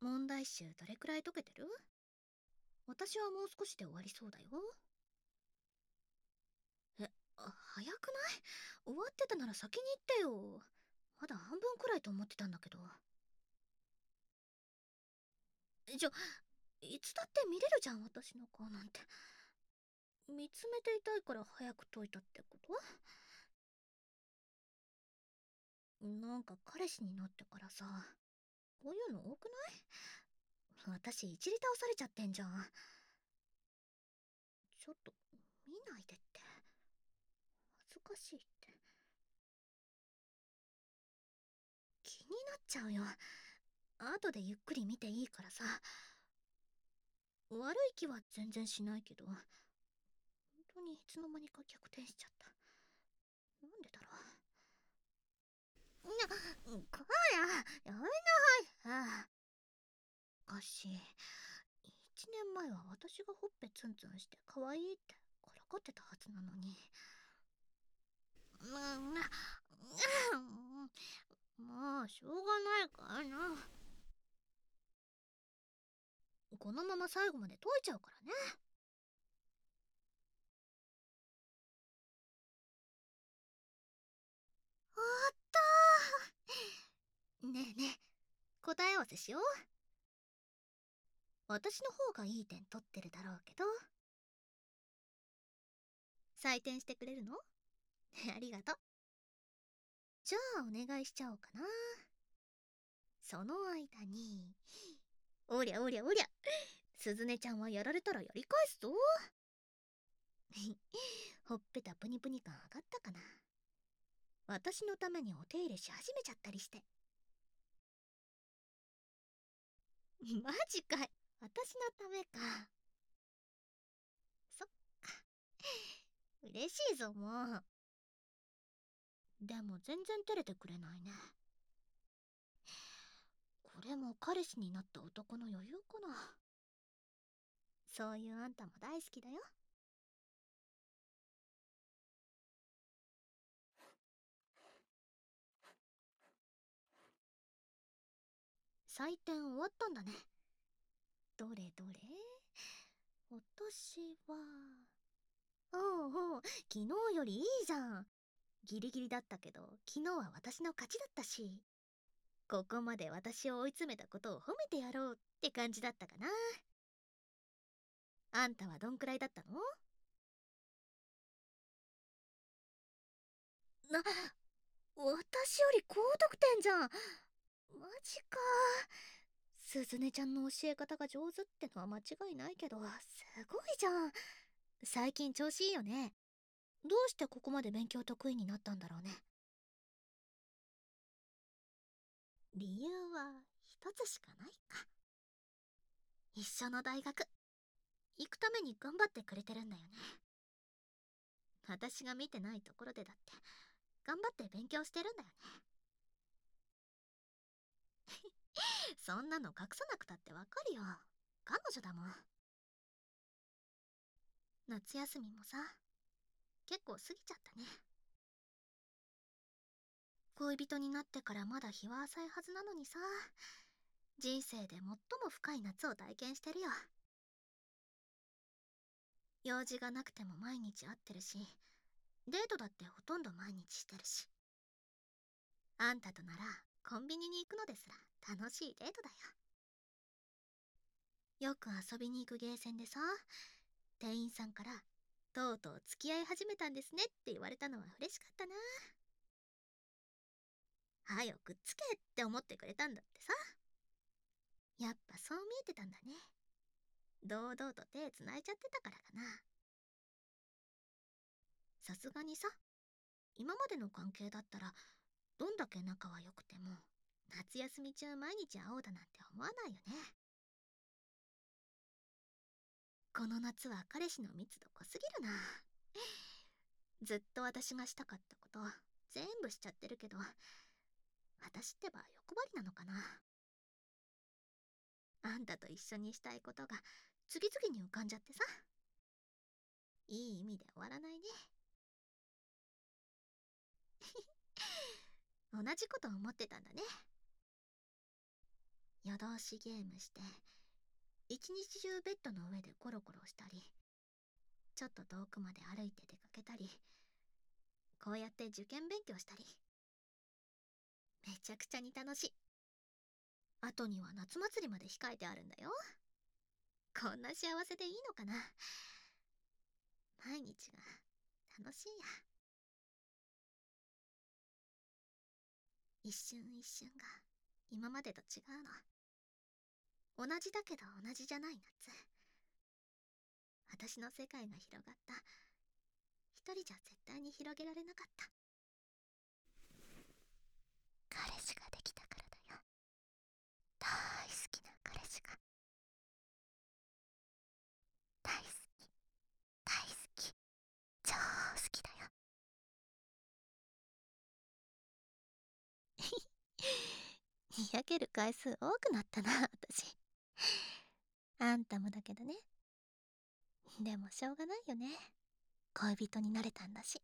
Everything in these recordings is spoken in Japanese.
問題集どれくらい解けてる？私はもう少しで終わりそうだよ。え、早くない？終わってたなら先に言ってよ。まだ半分くらいと思ってたんだけど。いつだって見れるじゃん、私の顔なんて。見つめていたいから早く解いたってこと？なんか彼氏になってからさ、こういうの多くない？私いじり倒されちゃってんじゃん。ちょっと見ないでって。恥ずかしいって。気になっちゃうよ。後でゆっくり見ていいからさ。悪い気は全然しないけど、本当にいつの間にか逆転しちゃった。なんでだろう。こら、やめなさい。おかしい。1年前は私がほっぺツンツンして可愛いってからかってたはずなのに。もうしょうがないからな。このまま最後まで解いちゃうからね。あったー。ねえねえ、答え合わせしよう。私の方がいい点取ってるだろうけど、採点してくれるの？ありがとう。じゃあお願いしちゃおうかな。その間に、おりゃおりゃおりゃ、すずねちゃんはやられたらやり返すぞ。ほっぺたプニプニ感上がったかな。私のためにお手入れし始めちゃったりして。マジかい。私のためか。そっか。嬉しいぞ、もう。でも全然照れてくれないね。これも彼氏になった男の余裕かな。そういうあんたも大好きだよ。採点終わったんだね。どれどれ。私は、おうおう、昨日よりいいじゃん。ギリギリだったけど昨日は私の勝ちだったし、ここまで私を追い詰めたことを褒めてやろうって感じだったかな。あんたはどんくらいだったの？私より高得点じゃん。マジか。すずねちゃんの教え方が上手ってのは間違いないけど、すごいじゃん。最近調子いいよね。どうしてここまで勉強得意になったんだろうね。理由は一つしかないか。一緒の大学行くために頑張ってくれてるんだよね。私が見てないところでだって頑張って勉強してるんだよね。そんなの隠さなくたってわかるよ。彼女だもん。夏休みもさ、結構過ぎちゃったね。恋人になってからまだ日は浅いはずなのにさ、人生で最も深い夏を体験してるよ。用事がなくても毎日会ってるし、デートだってほとんど毎日してるし、あんたとならコンビニに行くのですら楽しいデートだよ。よく遊びに行くゲーセンでさ、店員さんからとうとう付き合い始めたんですねって言われたのは嬉しかったな。はよくっつけって思ってくれたんだってさ。やっぱそう見えてたんだね。堂々と手つないじゃってたからかな。さすがにさ、今までの関係だったらどんだけ仲は良くても夏休み中毎日会おうだなんて思わないよね。この夏は彼氏の密度濃すぎるな。ずっと私がしたかったこと全部しちゃってるけど、私ってば欲張りなのかな。あんたと一緒にしたいことが次々に浮かんじゃってさ、いい意味で終わらないね。同じこと思ってたんだね。 夜通しゲームして、一日中ベッドの上でコロコロしたり、ちょっと遠くまで歩いて出かけたり、こうやって受験勉強したり、めちゃくちゃに楽しい。後には夏祭りまで控えてあるんだよ。こんな幸せでいいのかな。毎日が楽しいや。一瞬一瞬が今までと違うの。同じだけど同じじゃない夏。私の世界が広がった。一人じゃ絶対に広げられなかった。彼氏ができたからだよ。大好きな彼氏が。大好き、大好き、超好きだよ。にやける回数多くなったな、私。あんたもだけどね。でもしょうがないよね。恋人になれたんだし。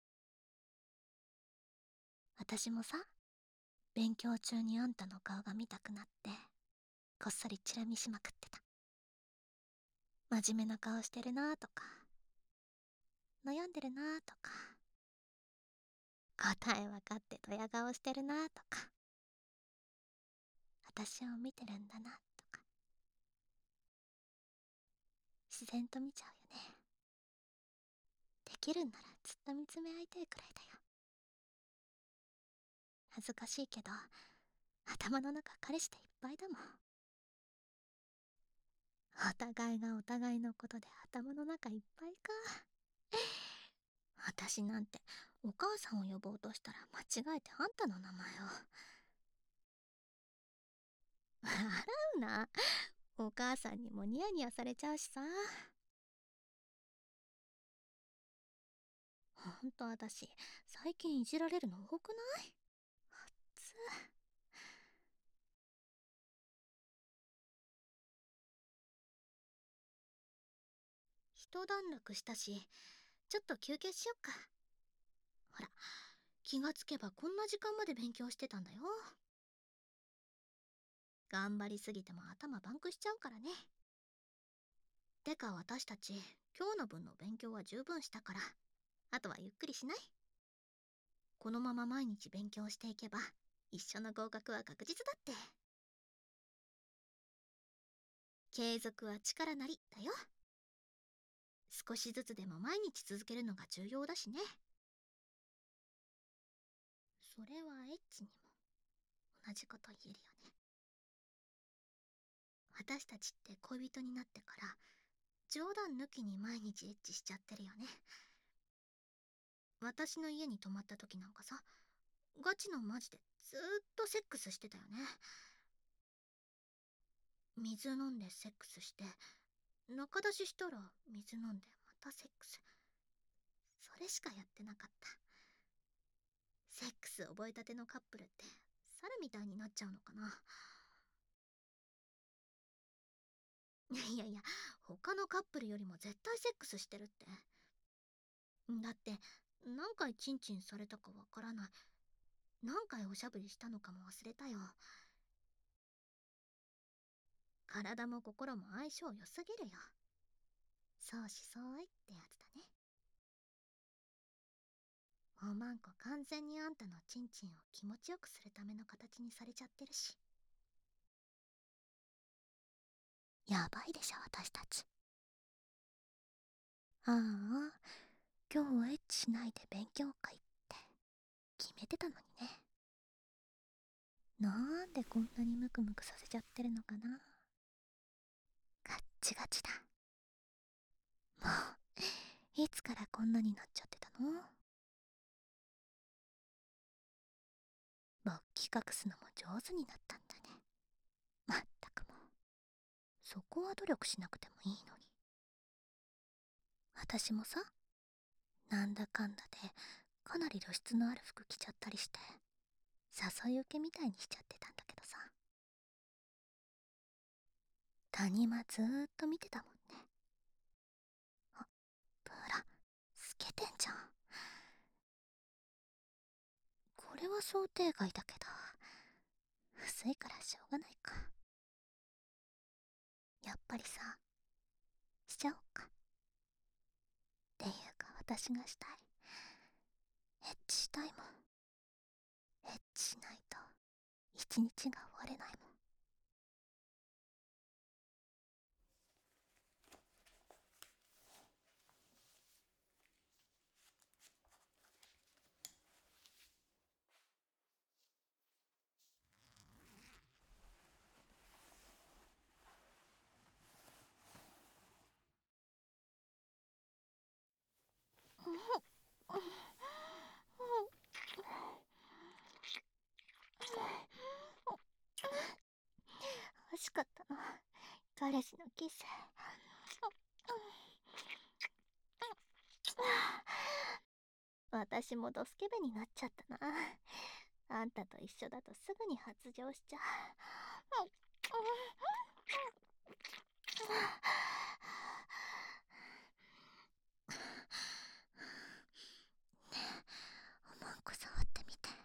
私もさ、勉強中にあんたの顔が見たくなって、こっそりチラ見しまくってた。真面目な顔してるなとか、悩んでるなとか、答え分かってドヤ顔してるなとか、私を見てるんだなとか、自然と見ちゃうよね。できるんならずっと見つめ合いたいくらいだよ。恥ずかしいけど、頭の中彼氏でいっぱいだもん。お互いがお互いのことで頭の中いっぱいか。私なんてお母さんを呼ぼうとしたら間違えてあんたの名前を。笑うな。お母さんにもニヤニヤされちゃうしさ。ほんと私、最近いじられるの多くない？つ一段落したし、ちょっと休憩しよっか。ほら、気がつけばこんな時間まで勉強してたんだよ。頑張りすぎても頭パンクしちゃうからね。てか私たち、今日の分の勉強は十分したから、あとはゆっくりしない？このまま毎日勉強していけば、一緒の合格は確実だって。継続は力なりだよ。少しずつでも毎日続けるのが重要だしね。それはエッチにも同じこと言えるよね。私たちって恋人になってから冗談抜きに毎日エッチしちゃってるよね。私の家に泊まった時なんかさ、ガチのマジでずーっとセックスしてたよね。水飲んでセックスして、中出ししたら水飲んでまたセックス。それしかやってなかった。セックス覚えたてのカップルって猿みたいになっちゃうのかな。いやいや、他のカップルよりも絶対セックスしてるって。だって何回チンチンされたかわからない。何回おしゃぶりしたのかも忘れたよ。体も心も相性良すぎるよ。相思相愛ってやつだね。おまんこ完全にあんたのチンチンを気持ちよくするための形にされちゃってるし。やばいでしょ私たち。ああ、今日はエッチしないで勉強会って決めてたのにね。なんでこんなにムクムクさせちゃってるのかな。ガッチガチだ。もういつからこんなになっちゃってたの？勃起隠すのも上手になったんだね。まったくもう、そこは努力しなくてもいいのに。私もさ、なんだかんだでかなり露出のある服着ちゃったりして、誘い受けみたいにしちゃってたんだけどさ。谷間ずーっと見てたもんね。あ、ブラ透けてんじゃん。これは想定外だけど、薄いからしょうがないか。 やっぱりさ、しちゃおうか。っていうか私がしたい。エッチしたいもん。エッチしないと一日が終われないもん。欲しかったの、彼氏のキス。私もドスケベになっちゃったな。あんたと一緒だとすぐに発情しちゃう。ねえ、おまんこ触ってみて。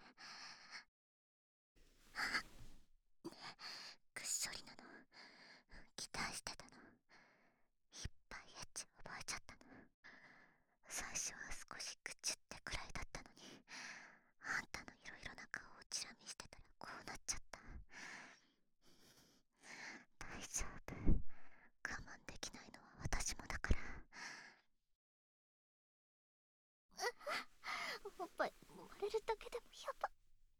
くっそりなの。期待してたの。いっぱいエッチ覚えちゃったの。最初は少しグチュってくらいだったのに、あんたのいろいろな顔をチラ見してたらこうなっちゃった。大丈夫。我慢できないのは私もだから。おっぱい揉まれるだけでもやば。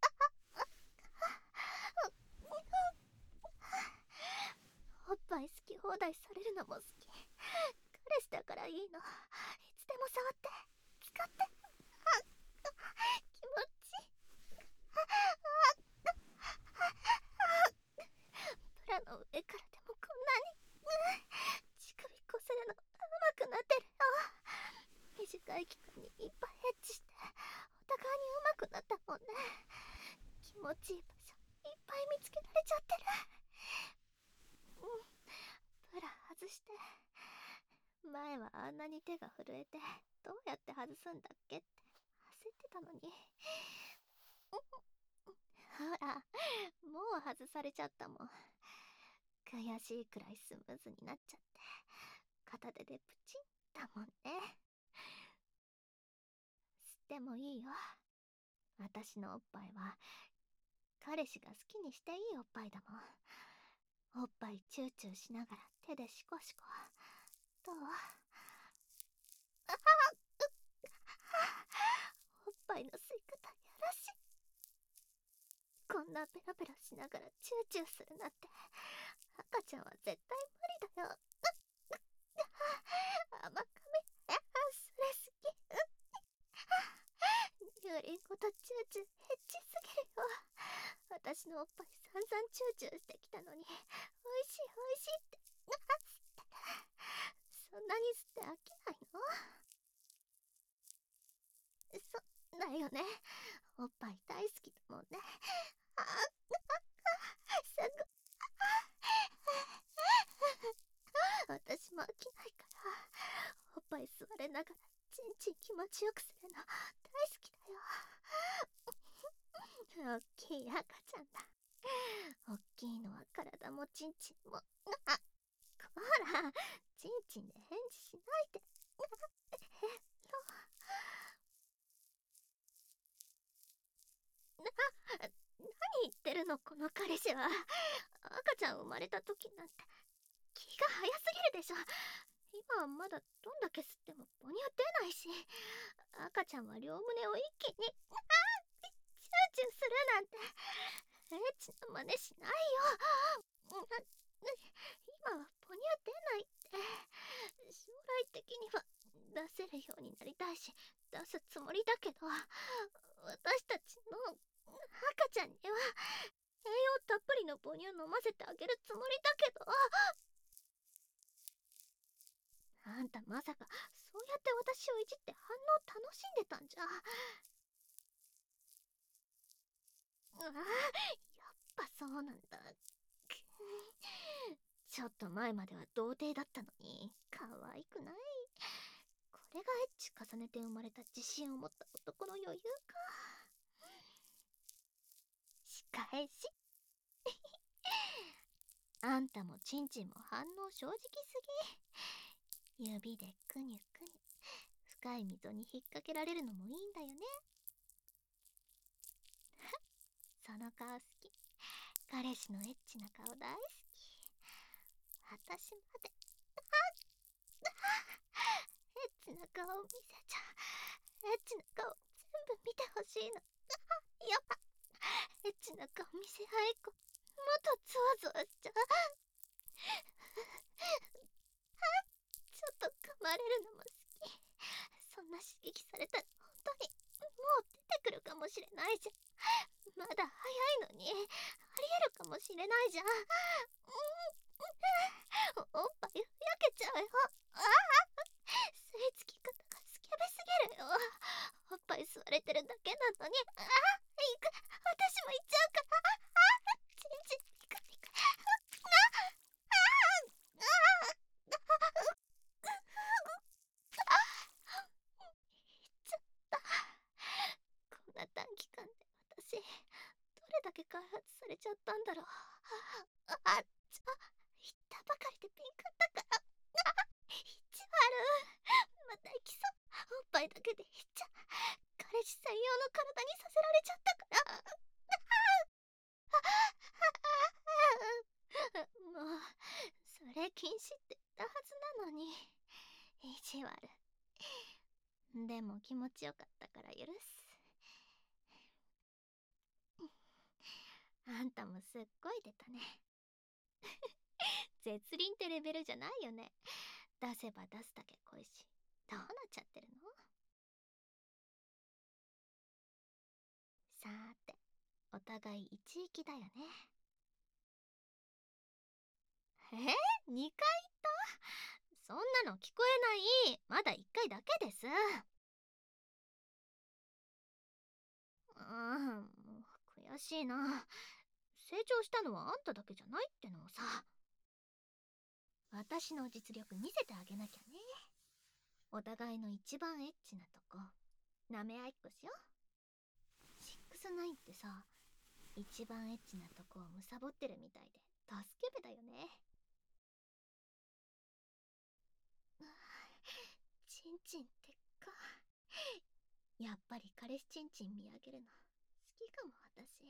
おっぱい好き放題されるのも好き。彼氏だからいいの。いつでも触って、使って。気持ちいい。ブラの上からでもこんなに。乳首こするの上手くなってるよ。短い期間にいっぱいエッチしてお互いに上手くなったもんね。気持ちいい場所いっぱい見つけられちゃってる。ブラ外して。前はあんなに手が震えてどうやって外すんだっけって焦ってたのに。ほら、もう外されちゃったもん。悔しいくらいスムーズになっちゃって片手でプチンだもんね。吸ってもいいよ。私のおっぱいは彼氏が好きにしていいおっぱいだもん。おっぱいチューチューしながら手でシコシコ。どう？おっぱいの吸い方やらしい。こんなペラペラしながらチューチューするなんて赤ちゃんは絶対無理だよ。甘噛み。それ好き。乳輪ごとチューチューエッチすぎるよ。私のおっぱい散々チューチューしてきたのに、おいしいおいしいって。そんなに吸って飽きないの？そうだよね。おっぱい大好きだもんね。すごい。私も飽きないから、おっぱい吸われながらチンチン気持ちよくするの大好きだよ。おっきい赤ちゃんだ。おっきいのは体もチンチンも。ほら、チンチンで返事しないで。何言ってるのこの彼氏は。赤ちゃん生まれた時なんて気が早すぎるでしょ。今はまだどんだけ吸っても母乳出ないし、赤ちゃんは両胸を一気にチューチューするなんてエッチな真似しないよ。今は母乳出ないって。将来的には出せるようになりたいし出すつもりだけど、私たちの赤ちゃんには栄養たっぷりの母乳飲ませてあげるつもりだけど。あんたまさかそうやって私をいじって反応楽しんでたんじゃ。ああ、やっぱそうなんだ。ちょっと前までは童貞だったのに可愛くない？これがエッチ重ねて生まれた自信を持った男の余裕か。仕返し。 あんたもチンチンも反応正直すぎ。指でくにゅくにゅ。深い溝に引っ掛けられるのもいいんだよね。その顔好き。彼氏のエッチな顔大好き。私まで。エッチな顔見せちゃう。エッチな顔全部見てほしいの。やっぱエッチな顔見せ合いっ子、もっとゾワゾワしちゃう。ちょっと噛まれるのも好き。そんな刺激されたら本当にもう出てくるかもしれないじゃん。まだ早いのにありえるかもしれないじゃん。おっぱいふやけちゃうよ。吸い付き方がスケベすぎるよ。おっぱい吸われてるだけなのに。行く。私も行っちゃうから。チンチンピカピカ。行っちゃった。こんな短期間で私どれだけ開発されちゃったんだろう。言ったばかりで敏感だから。意地悪。また行きそう。おっぱいだけでいっちゃ彼氏専用の体にさせられちゃったから。もうそれ禁止って言ったはずなのに。意地悪。でも気持ちよかったから許す。あんたもすっごい出たね。絶倫ってレベルじゃないよね。出せば出すだけ恋し。どうなっちゃってるの？さーて、お互い一域だよね。2回言った？そんなの聞こえない。まだ1回だけです。もう悔しいな。成長したのはあんただけじゃないってのをさ。私の実力見せてあげなきゃね。お互いの一番エッチなとこ舐め合いっこしよう。69ってさ、一番エッチなとこをむさぼってるみたいで助けべだよね。チンチンってか。やっぱり彼氏チンチン見上げるの好きかも私。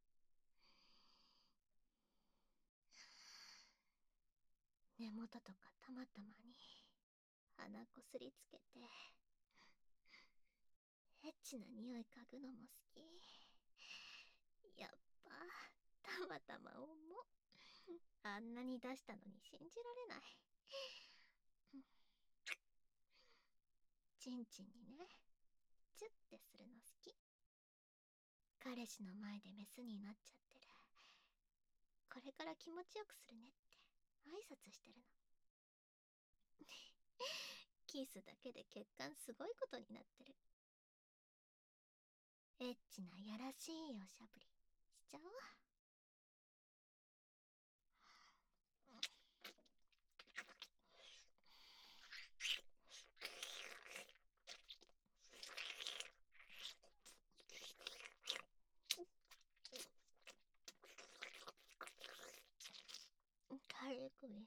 根元とかたまたまに鼻こすりつけてエッチな匂い嗅ぐのも好き。やっぱたまたま重っ。あんなに出したのに信じられない。チンチンにね、チュッてするの好き。彼氏の前でメスになっちゃってる。これから気持ちよくするねって挨拶してるの。キスだけで血管すごいことになってる。エッチなやらしいおしゃぶりしちゃおう。軽くおいしい。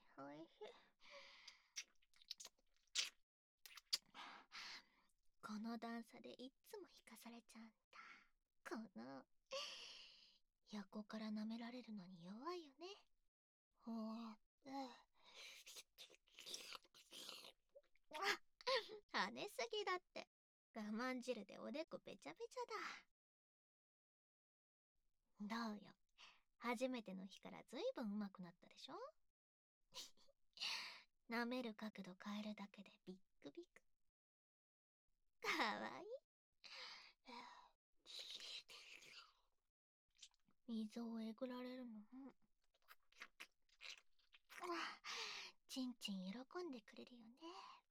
この段差でいっつも引かされちゃうんだ。この横から舐められるのに弱いよね。ほー跳ねすぎだって。我慢汁でおでこべちゃべちゃだ。どうよ、初めての日からずいぶん上手くなったでしょ。舐める角度変えるだけでビックビック。かわいい。水をえぐられるの。チンチン喜んでくれるよね。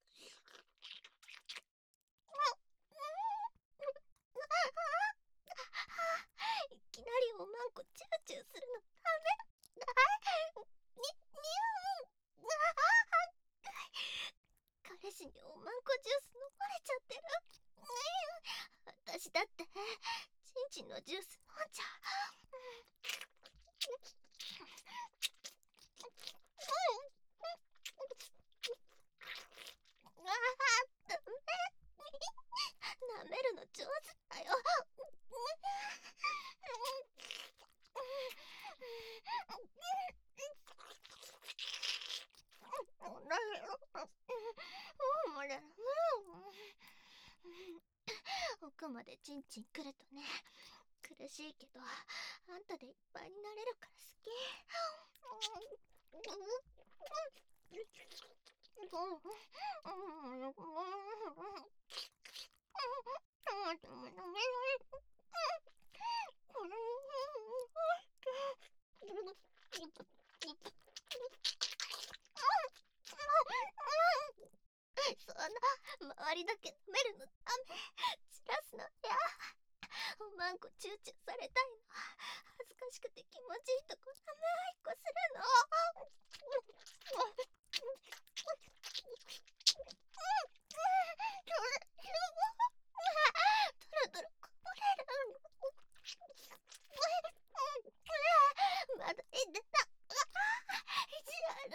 いきなりおまんこチューチューするのダメ。彼氏におまんこジュース飲まれちゃってる。私だってチンチンのジュース飲んじゃう。 奥までチンチン来るとね、苦しいけどあんたでいっぱいになれるから好き。そんな周りだけ舐めるのダメ。散らすのや。おまんこチューチューされたいの。恥ずかしくて気持ちいいとこ舐め合いっこするの。ドロドロこぼれる。まだいいんだな。意地悪。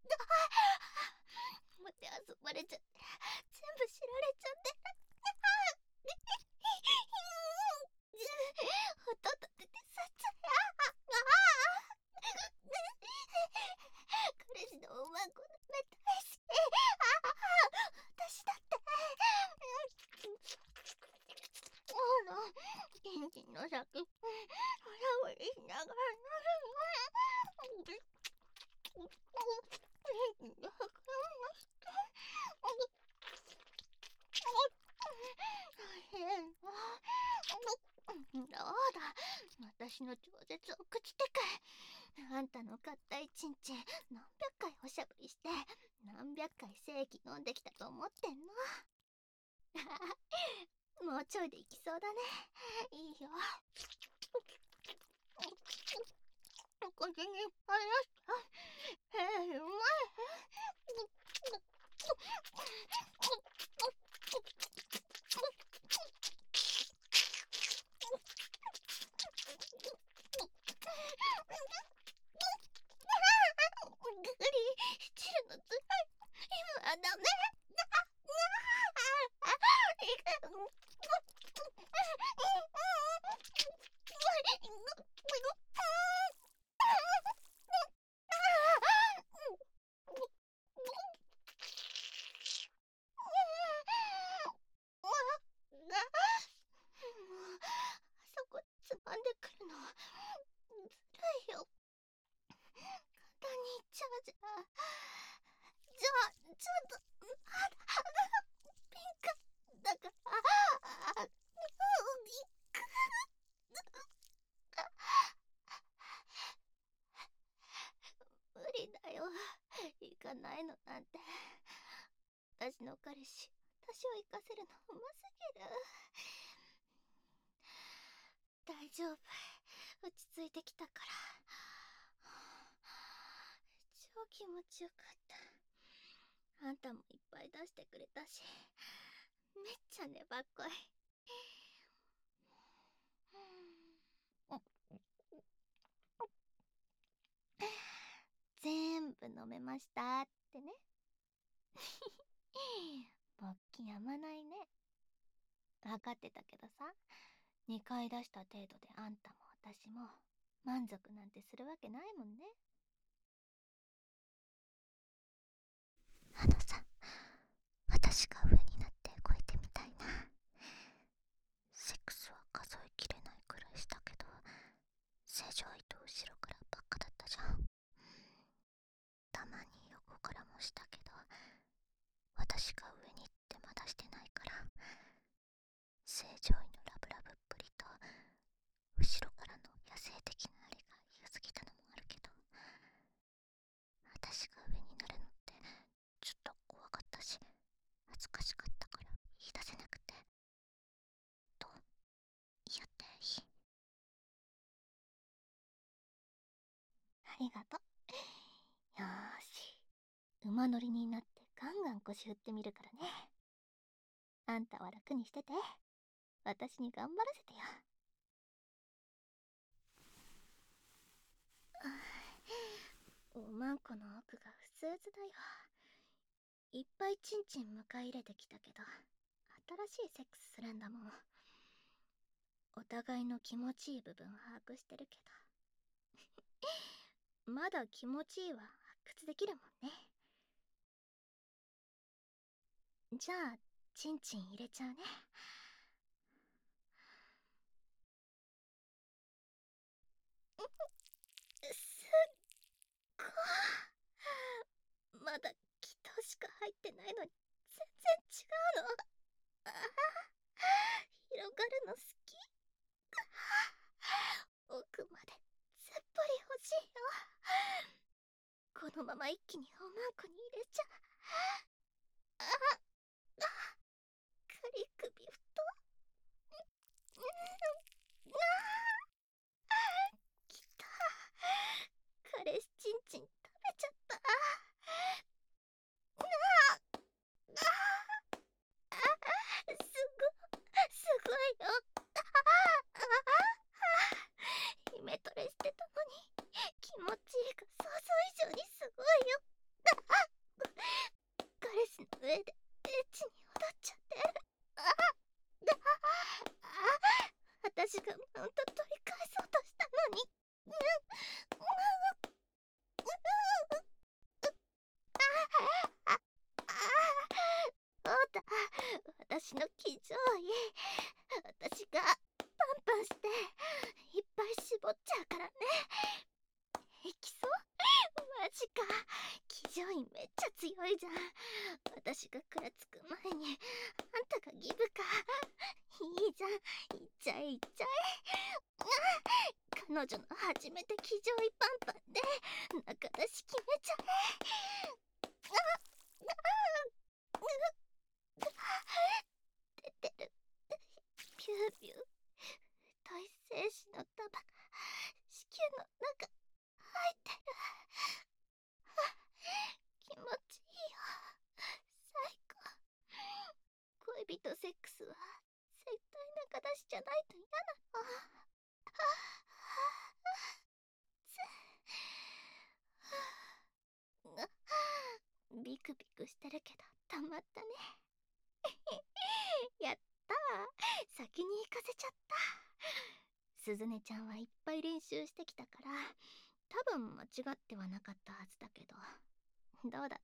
まて遊ばれちゃって全部知られちゃって。音立ててさっちゃや。彼氏のおまんこ舐めたいし。私だって。ほら、キンキンの先ほらほりしながらなるの。どうだ、私の超絶を口てかい。あんたの硬いちんちん何百回おしゃぶりして何百回精液飲んできたと思ってんの。もうちょいでいきそうだね。いいよ。口にいっぱい出した。うまい。グリチルのつらい。今はダメ。そこつまんでくるのずるいよ。簡単にいっちゃうじゃん。じゃあちょっとピンクだから無理だよ。行かないのなんて。私の彼氏、私を行かせるのうますぎる。大丈夫、落ち着いてきたから。超気持ちよかった。あんたもいっぱい出してくれたし、めっちゃ粘っこい。全部飲めましたってね。勃起やまないね。分かってたけどさ、2回出した程度であんたも私も満足なんてするわけないもんね。あのさ、私が上になって動いてみたいな。セックスは数えきれないくらいしたけど、正常位と後ろからばっかだったじゃん。たまに横からもしたけど、私が上に行ってまだしてないから、正常位のラブラブっぷりと後ろからの野生的なあれが良すぎたのもあるけど、私が上になるのってちょっと怖かったし、恥ずかしかったから言い出せなくて。どう？やっていい？ありがとう。よーし、馬乗りになってガンガン腰振ってみるからね。あんたは楽にしてて、私に頑張らせてよ。おまんこの奥がふつうつだよ。いっぱいチンチン迎え入れてきたけど、新しいセックスするんだもん。 お互いの気持ちいい部分把握してるけど、まだ気持ちいいは発掘できるもんね。じゃあチンチン入れちゃうね。すっごい、まだ気筒しか入ってないのに全然違うの。ああ、広がるの好き。奥まですっぽり欲しいよ。このまま一気におまんこに入れちゃう。ああ、カリ首太。うん、ああ、きた。彼氏チンチン食べちゃった。ああ、ああ、すごいよ。ああ、イメトレしてたのに気持ちいいが想像以上にすごいよ。彼氏の上でエッチに踊っちゃってる。ああ、私がマウント取り返そうとしたのに。そうだ、私の騎乗位。私がパンパンしていっぱい絞っちゃうからね。いきそう？マジか。騎乗位めっちゃ強いじゃん。私が食らつく前にあんたがギブか。いいじゃん、いっちゃえいっちゃえ。彼女の初めて騎乗位パンパンで仲出し決めちゃえ。出てる。ピューピュー。太い精子の束が子宮の中入ってる。気持ちいいよ。最高。恋人セックスは絶対仲出しじゃないと嫌なの。ビクビクしてるけどたまったね。やったー、先に行かせちゃった。すずねちゃんはいっぱい練習してきたから多分間違ってはなかったはずだけど、どうだった？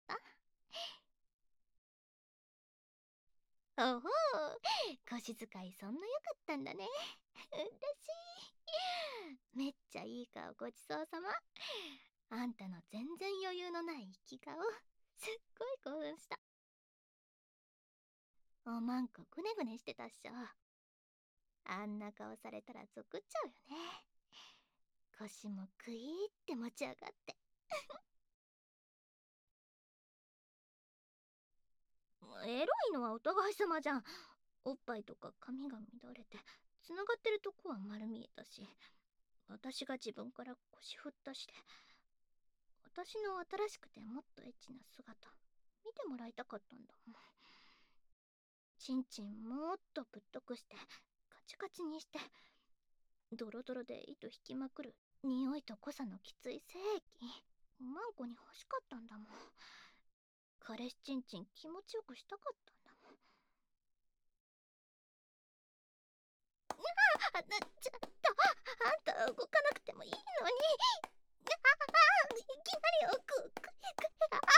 おほう、腰使いそんな良かったんだね。嬉しい。めっちゃいい顔ごちそうさま。あんたの全然余裕のない生き顔、すっごい興奮した。おまんこぐねぐねしてたっしょ。あんな顔されたらゾクっちゃうよね。腰もクイーって持ち上がって。エロいのはお互い様じゃん。おっぱいとか髪が乱れてつながってるとこは丸見えたし、私が自分から腰振ったしで、私の新しくてもっとエッチな姿見てもらいたかったんだもん。ちんちんもっとぶっとくしてカチカチにして、ドロドロで糸引きまくる匂いと濃さのきつい精液おまんこに欲しかったんだもん。彼氏ちんちん気持ちよくしたかったんだもん。ちょっと、あんたは動かなくてもいいのに。いきなり奥クリクリ。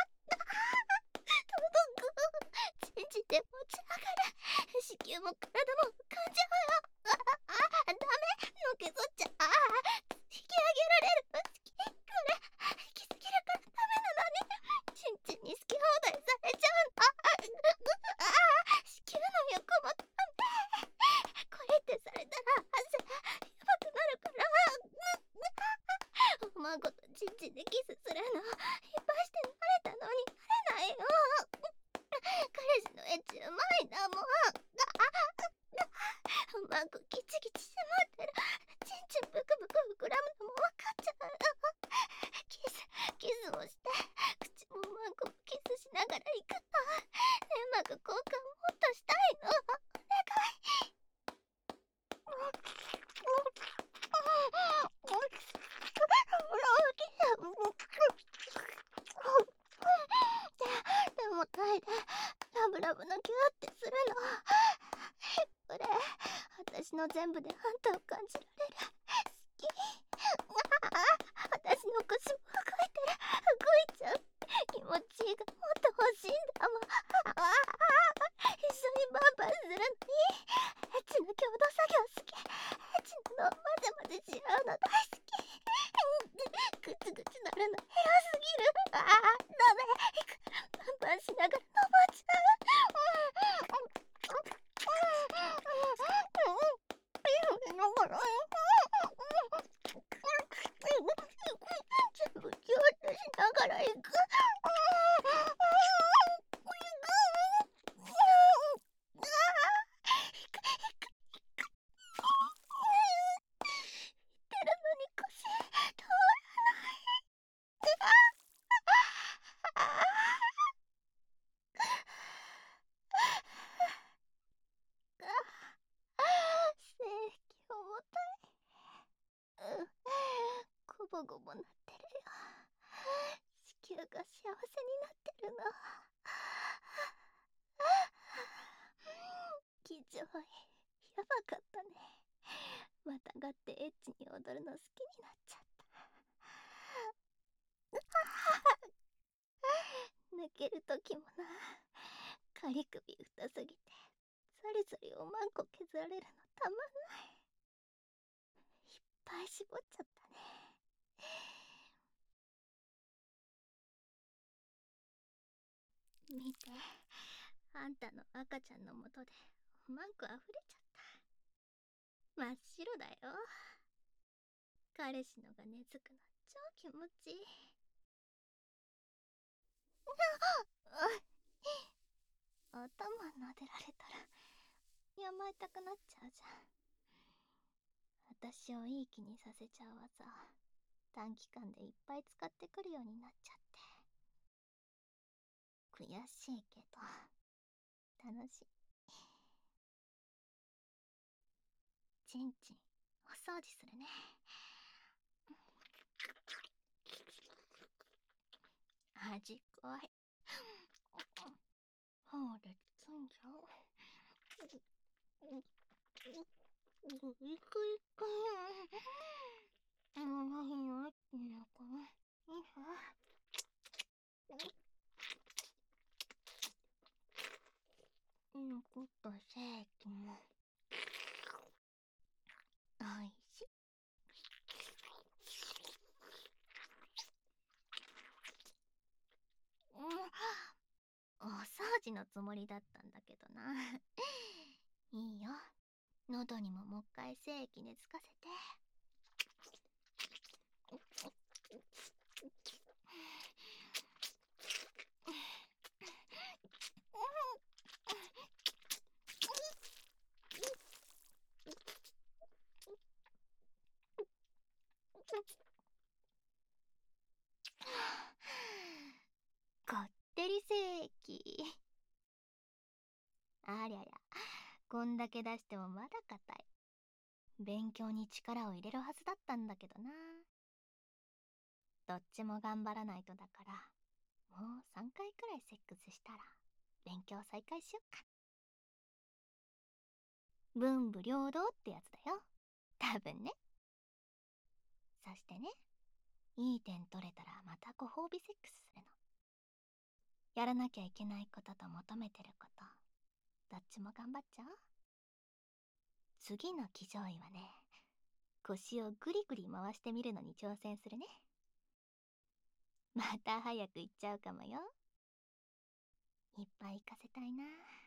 届く。チンチンで持ち上がる。子宮も体も浮かんじゃうよ。ダメ、のけぞっちゃ。引き上げられる。これ引きすぎるからダメなのに。チンチンに好き放題されちゃうの。子宮の横もダメ。これってされたら汗やばくなるから。おまんことチンチンでキスするのいっぱいして慣れたのに慣れないよ。彼氏のエッチうまいんだもん。おまんこギチギチ迫ってる。チンチンブクブク膨らむのも分かっちゃう。キスをして口もおまんこもキスしながら行くの。粘膜交換もっとしたいの。お願い。でもないで、ラブラブのキューってするの。これ私のの全部であんたを感じられる。好き。私の腰も動いてる。動いちゃう。気持ちいいがもっと欲しいんだもん。一緒にバンバンするのに。エッチな共同作業好き。エッチなの混ぜ混ぜし合うの大好き。ぐつぐつなるのヘアすぎる。ダメ。バンバンしながら登っちゃう。全部キュッとしながら行く。てるのに腰通らない。正規重たい。ゴボゴボなってるよ。子宮が幸せになってるの。気丈い。やばかったね。またがってエッチに踊るの好きになっちゃった。抜けるときもな、カリ首太すぎてザリザリおまんこ削られるのたまんない。いっぱい絞っちゃったね。見て、あんたの赤ちゃんのもとでおまんこあふれちゃった。真っ白だよ。彼氏のが根付くの超気持ちいい。頭撫でられたら甘えたくなっちゃうじゃん。私をいい気にさせちゃう技、短期間でいっぱい使ってくるようになっちゃって。悔しいけど楽しい。ちんちんお掃除するね。味濃い。ほれつんじゃう。ぐいぐいぐい。何のやつなのかな。残った精液もおいしい。お掃除のつもりだったんだけどな。いいよ、喉にももう一回精液熱かせて。こってり精液。ありゃりゃ、こんだけ出してもまだ硬い。勉強に力を入れるはずだったんだけどな。どっちも頑張らないとだから、もう3回くらいセックスしたら勉強再開しよっか。文武両道ってやつだよ、多分ね。そしてね、いい点取れたらまたご褒美セックスするの。やらなきゃいけないことと求めてること、どっちも頑張っちゃおう。次の騎乗位はね、腰をグリグリ回してみるのに挑戦するね。また早く行っちゃうかもよ。いっぱい行かせたいな。